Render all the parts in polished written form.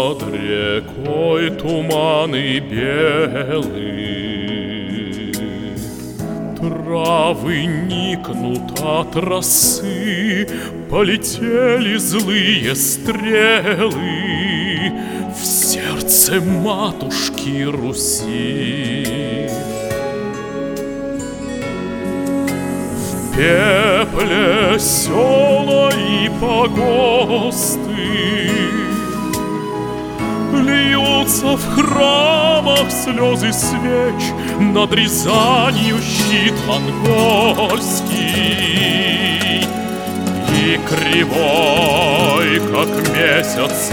Над рекой туманы белые, травы никнут от росы, полетели злые стрелы в сердце матушки Руси. В пепле села и погосты, льются в храмах слезы свеч над Рязанью щит монгольский. И кривой, как месяц,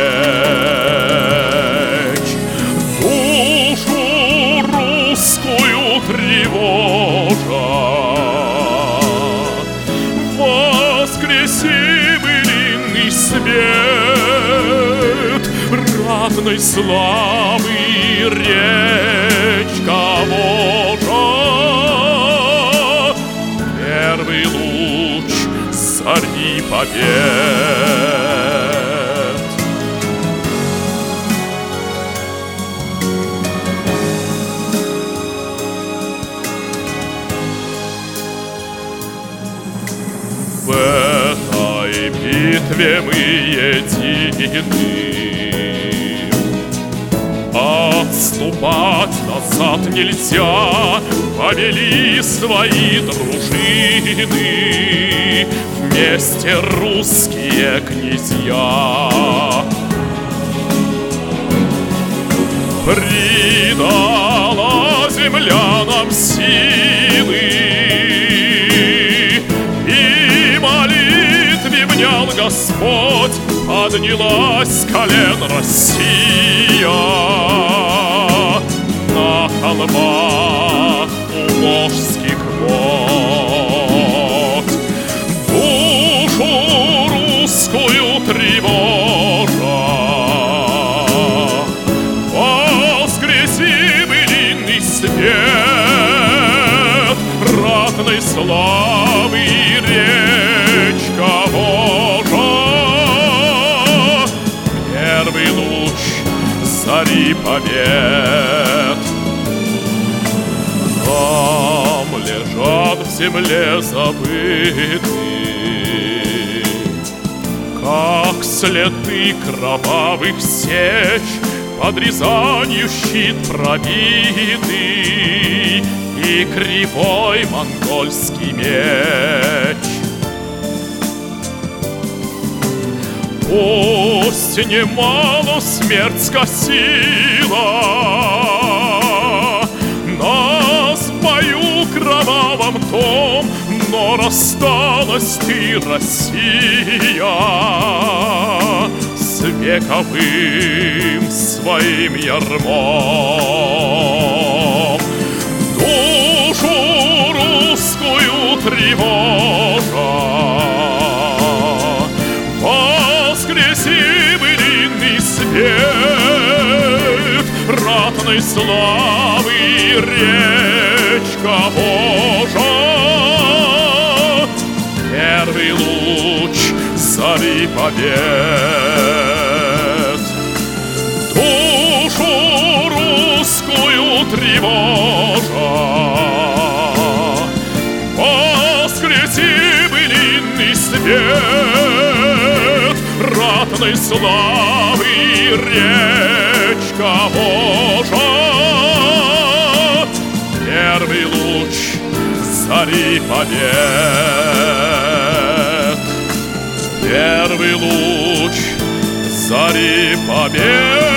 меч душу русскую тревожат. Воскреси былинный свет ратной славы, речка Волжа. Первый луч зари побед. В этой битве мы едины, отступать назад нельзя. Повели свои дружины вместе русские князья. Придала земля нам силы, и молитве внял Господь. Поднялась с колен Россия на холмах у Волжских вод. Душу русскую тревожа, воскреси былинный свет ратной славы, речка Волжа. Первый луч зари побед. Там лежат в земле забыты, как следы кровавых сеч, под Рязанью щит пробитый и кривой монгольский меч. Пусть немало смерть скосила нас в бою кровавом том, но рассталась ты, Россия, с вековым своим ярмом. Душу русскую тревожа, воскреси былинный свет ратной славы, речка Волжа. Первый луч зари побед. Душу русскую тревожа, воскреси былинный свет ратной славы, речка Волжа. Первый луч зари побед. Первый луч зари побед.